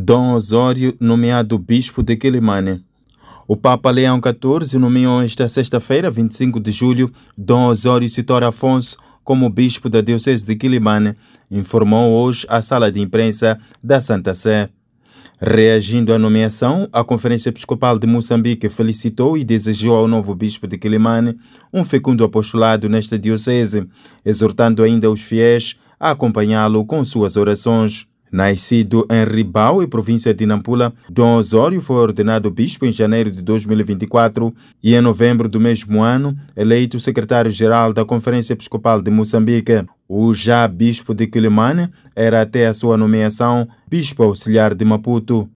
Dom Osório, nomeado Bispo de Quilimane. O Papa Leão XIV nomeou esta sexta-feira, 25 de julho, Dom Osório Citor Afonso como Bispo da Diocese de Quilimane, informou hoje a sala de imprensa da Santa Sé. Reagindo à nomeação, a Conferência Episcopal de Moçambique felicitou e desejou ao novo Bispo de Quilimane um fecundo apostolado nesta diocese, exortando ainda os fiéis a acompanhá-lo com suas orações. Nascido em Ribau e província de Nampula, Dom Osório foi ordenado bispo em janeiro de 2024 e em novembro do mesmo ano eleito secretário-geral da Conferência Episcopal de Moçambique. O já bispo de Quilimane era até a sua nomeação bispo auxiliar de Maputo.